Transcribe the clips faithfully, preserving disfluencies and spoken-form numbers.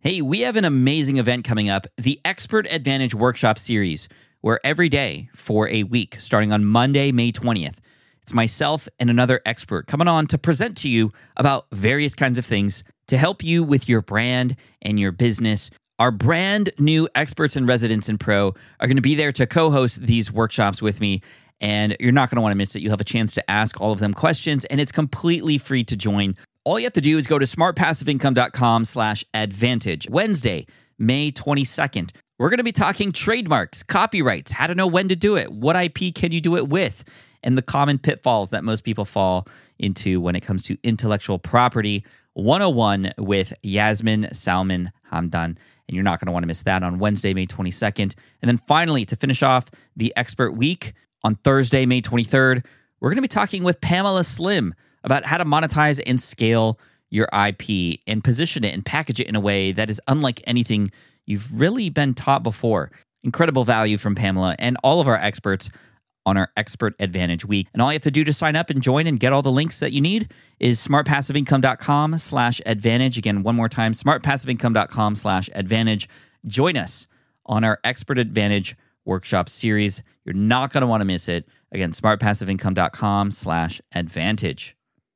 Hey, we have an amazing event coming up, the Expert Advantage Workshop Series, where every day for a week, starting on Monday, May twentieth, it's myself and another expert coming on to present to you about various kinds of things to help you with your brand and your business. Our brand new experts and residents in Pro are going to be there to co-host these workshops with me, and you're not going to want to miss it. You'll have a chance to ask all of them questions, and it's completely free to join. All you have to do is go to smartpassiveincome.com slash advantage. Wednesday, May twenty-second. We're going to be talking trademarks, copyrights, how to know when to do it, what I P can you do it with, and the common pitfalls that most people fall into when it comes to intellectual property one oh one with Yasmin Salman Hamdan. And you're not going to want to miss that on Wednesday, May twenty-second. And then finally, to finish off the Expert Week, on Thursday, May twenty-third, we're going to be talking with Pamela Slim about how to monetize and scale your I P and position it and package it in a way that is unlike anything you've really been taught before. Incredible value from Pamela and all of our experts on our Expert Advantage Week. And all you have to do to sign up and join and get all the links that you need is smartpassiveincome.com slash advantage. Again, one more time, smartpassiveincome.com slash advantage. Join us on our Expert Advantage Workshop Series. You're not going to want to miss it. Again, smartpassiveincome.com slash advantage.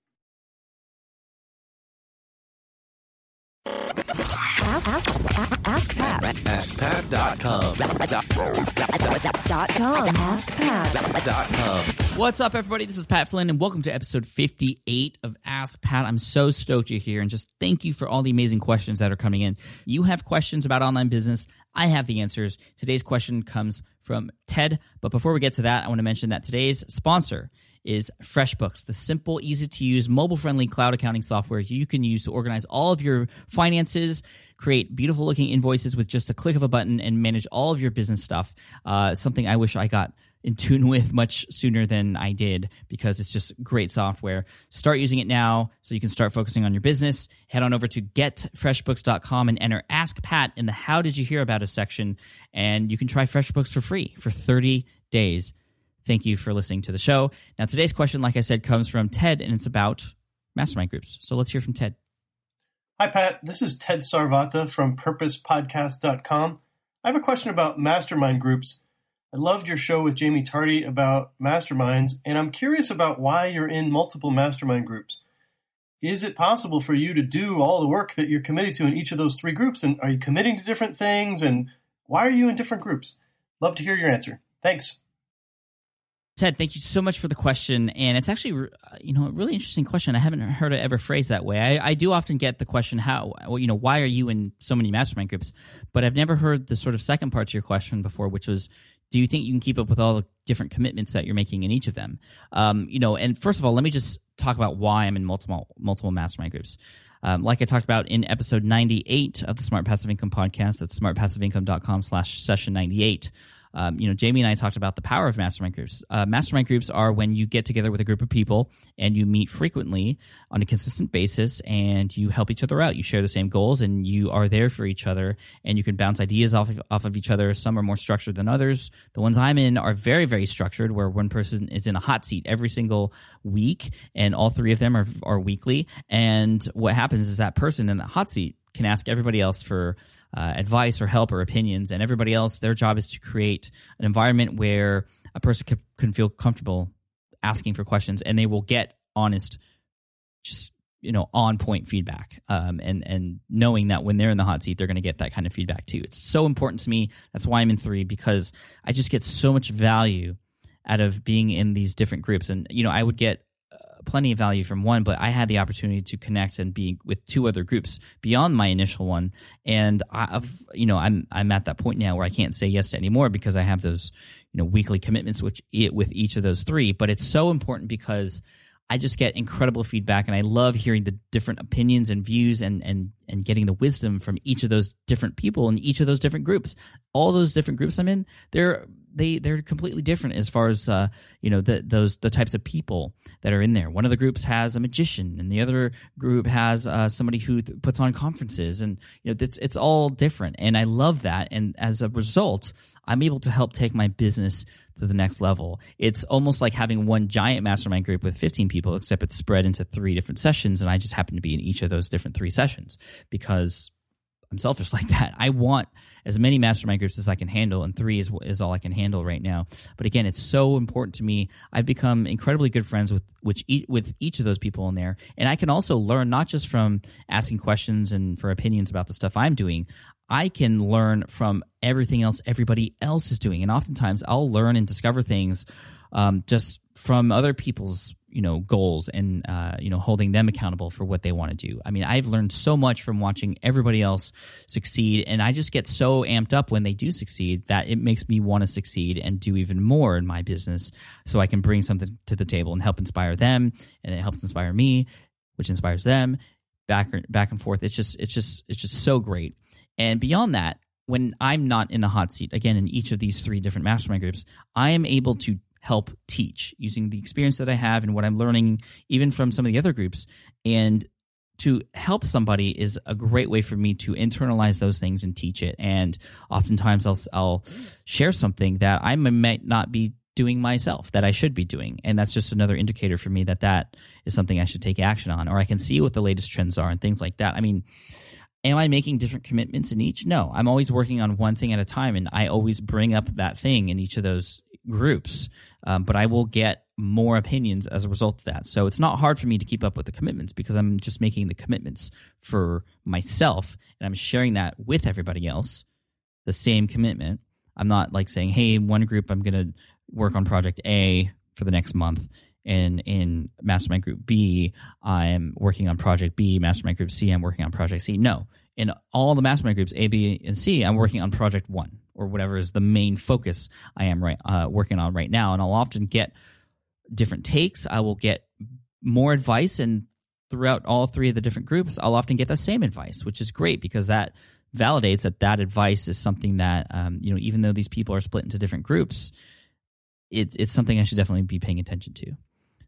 Ask, ask, ask Pat. ask pat dot com. Dot com. ask pat dot com. What's up, everybody? This is Pat Flynn, and welcome to episode fifty-eight of Ask Pat. I'm so stoked you're here, and just thank you for all the amazing questions that are coming in. You have questions about online business. I have the answers. Today's question comes from Ted, but before we get to that, I want to mention that today's sponsor is FreshBooks, the simple, easy-to-use, mobile-friendly cloud accounting software you can use to organize all of your finances, create beautiful-looking invoices with just a click of a button, and manage all of your business stuff. Uh, something I wish I got in tune with much sooner than I did, because it's just great software. Start using it now so you can start focusing on your business. Head on over to get fresh books dot com and enter Ask Pat in the How Did You Hear About Us section, and you can try FreshBooks for free for thirty days. Thank you for listening to the show. Now, today's question, like I said, comes from Ted, and it's about mastermind groups. So let's hear from Ted. Hi, Pat. This is Ted Sarvata from purpose podcast dot com. I have a question about mastermind groups. I loved your show with Jamie Tardy about masterminds, and I'm curious about why you're in multiple mastermind groups. Is it possible for you to do all the work that you're committed to in each of those three groups? And are you committing to different things? And why are you in different groups? Love to hear your answer. Thanks. Ted, thank you so much for the question, and it's actually, you know, a really interesting question. I haven't heard it ever phrased that way. I, I do often get the question, how, well, you know, why are you in so many mastermind groups? But I've never heard the sort of second part to your question before, which was, do you think you can keep up with all the different commitments that you're making in each of them? Um, you know, and first of all, let me just talk about why I'm in multiple multiple mastermind groups. Um, like I talked about in episode ninety-eight of the Smart Passive Income podcast, that's smartpassiveincome.com slash session ninety-eight. Um, you know, Jamie and I talked about the power of mastermind groups. Uh, mastermind groups are when you get together with a group of people and you meet frequently on a consistent basis, and you help each other out. You share the same goals, and you are there for each other, and you can bounce ideas off of, off of each other. Some are more structured than others. The ones I'm in are very, very structured, where one person is in a hot seat every single week, and all three of them are, are weekly. And what happens is that person in the hot seat can ask everybody else for uh, advice or help or opinions, and everybody else, their job is to create an environment where a person can, can feel comfortable asking for questions, and they will get honest, just, you know, on point feedback, um, and and knowing that when they're in the hot seat, they're going to get that kind of feedback too. It's so important to me. That's why I'm in three, because I just get so much value out of being in these different groups. And you know, I would get plenty of value from one, but I had the opportunity to connect and be with two other groups beyond my initial one. And I've, you know, I'm I'm at that point now where I can't say yes to any more, because I have those, you know, weekly commitments which with each of those three. But it's so important because I just get incredible feedback, and I love hearing the different opinions and views, and and and getting the wisdom from each of those different people in each of those different groups. All those different groups I'm in, they're they they're completely different as far as uh, you know, the those the types of people that are in there. One of the groups has a magician, and the other group has uh, somebody who th- puts on conferences, and you know, it's it's all different, and I love that. And as a result, I'm able to help take my business to the next level. It's almost like having one giant mastermind group with fifteen people, except it's spread into three different sessions, and I just happen to be in each of those different three sessions because I'm selfish like that. I want as many mastermind groups as I can handle, and three is is all I can handle right now. But again, it's so important to me. I've become incredibly good friends with which e- with each of those people in there, and I can also learn not just from asking questions and for opinions about the stuff I'm doing. I can learn from everything else everybody else is doing, and oftentimes I'll learn and discover things um, just from other people's you know goals and uh, you know holding them accountable for what they want to do. I mean, I've learned so much from watching everybody else succeed, and I just get so amped up when they do succeed that it makes me want to succeed and do even more in my business, so I can bring something to the table and help inspire them, and it helps inspire me, which inspires them. Back back and forth. It's just it's just it's just so great. And beyond that, when I'm not in the hot seat, again, in each of these three different mastermind groups, I am able to help teach using the experience that I have and what I'm learning, even from some of the other groups. And to help somebody is a great way for me to internalize those things and teach it. And oftentimes I'll, I'll share something that I might not be doing myself that I should be doing. And that's just another indicator for me that that is something I should take action on, or I can see what the latest trends are and things like that. I mean, am I making different commitments in each? No, I'm always working on one thing at a time, and I always bring up that thing in each of those groups, um, but I will get more opinions as a result of that. So it's not hard for me to keep up with the commitments because I'm just making the commitments for myself, and I'm sharing that with everybody else, the same commitment. I'm not like saying, hey, in one group I'm going to work on project A for the next month, and in Mastermind Group B, I'm working on Project B. Mastermind Group C, I'm working on Project C. No. In all the Mastermind Groups, A, B, and C, I'm working on Project one, or whatever is the main focus I am right uh, working on right now. And I'll often get different takes. I will get more advice, and throughout all three of the different groups, I'll often get the same advice, which is great because that validates that that advice is something that, um, you know, even though these people are split into different groups, it, it's something I should definitely be paying attention to.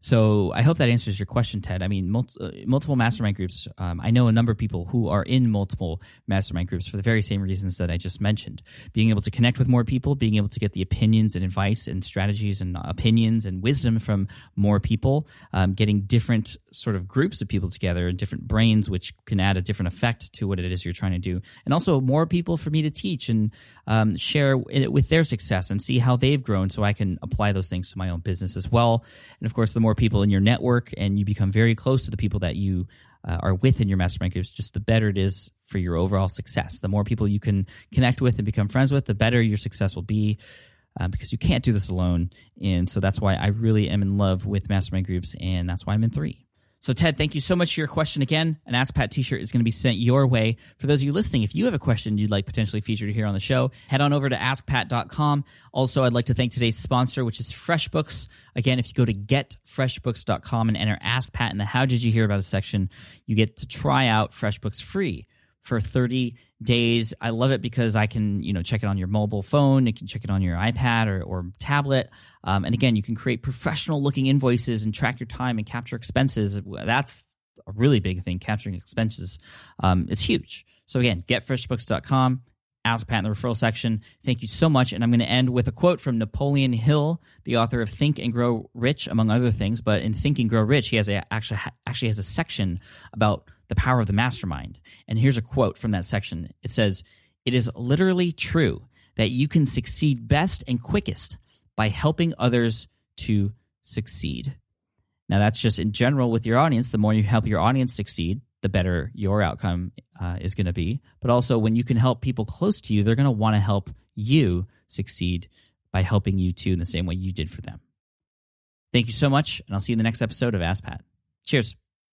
So I hope that answers your question, Ted. I mean, mul- uh, multiple mastermind groups, um, I know a number of people who are in multiple mastermind groups for the very same reasons that I just mentioned. Being able to connect with more people, being able to get the opinions and advice and strategies and opinions and wisdom from more people, um, getting different sort of groups of people together and different brains, which can add a different effect to what it is you're trying to do. And also more people for me to teach and um, share it with their success and see how they've grown so I can apply those things to my own business as well. And of course, the more people in your network and you become very close to the people that you uh, are with in your mastermind groups, just the better it is for your overall success. The more people you can connect with and become friends with, the better your success will be, uh, because you can't do this alone. And so that's why I really am in love with mastermind groups, and that's why I'm in three. So, Ted, thank you so much for your question again. An Ask Pat t-shirt is going to be sent your way. For those of you listening, if you have a question you'd like potentially featured here on the show, head on over to ask pat dot com. Also, I'd like to thank today's sponsor, which is FreshBooks. Again, if you go to get fresh books dot com and enter Ask Pat in the How Did You Hear About Us section, you get to try out FreshBooks free for thirty days. I love it because I can, you know, check it on your mobile phone. You can check it on your iPad or, or tablet. Um, and again, you can create professional-looking invoices and track your time and capture expenses. That's a really big thing, capturing expenses. Um, it's huge. So again, get fresh books dot com. Ask Pat in the referral section. Thank you so much. And I'm going to end with a quote from Napoleon Hill, the author of Think and Grow Rich, among other things. But in Think and Grow Rich, he has a, actually, actually has a section about the power of the mastermind. And here's a quote from that section. It says, "It is literally true that you can succeed best and quickest by helping others to succeed." Now, that's just in general with your audience. The more you help your audience succeed, the better your outcome uh, is going to be. But also, when you can help people close to you, they're going to want to help you succeed by helping you too in the same way you did for them. Thank you so much, and I'll see you in the next episode of Ask Pat. Cheers.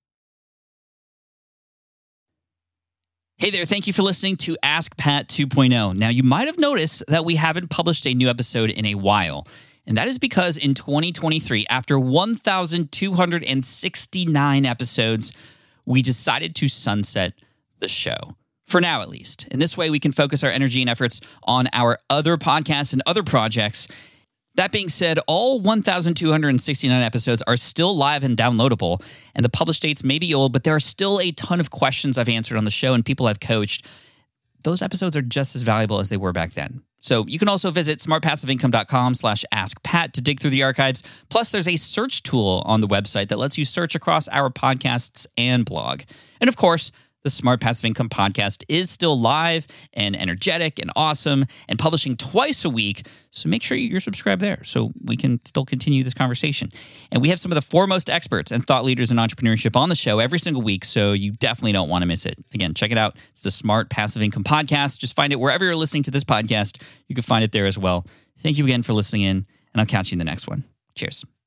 Hey there, thank you for listening to Ask Pat two point oh. Now, you might have noticed that we haven't published a new episode in a while, and that is because in twenty twenty-three, after one thousand two hundred sixty-nine episodes, we decided to sunset the show, for now at least. In this way, we can focus our energy and efforts on our other podcasts and other projects. That being said, all one thousand two hundred sixty-nine episodes are still live and downloadable, and the published dates may be old, but there are still a ton of questions I've answered on the show and people I've coached. Those episodes are just as valuable as they were back then. So you can also visit smart passive income dot com slash ask pat to dig through the archives. Plus, there's a search tool on the website that lets you search across our podcasts and blog. And of course, The Smart Passive Income podcast is still live and energetic and awesome and publishing twice a week. So make sure you're subscribed there so we can still continue this conversation. And we have some of the foremost experts and thought leaders in entrepreneurship on the show every single week, so you definitely don't want to miss it. Again, check it out. It's the Smart Passive Income podcast. Just find it wherever you're listening to this podcast. You can find it there as well. Thank you again for listening in, and I'll catch you in the next one. Cheers.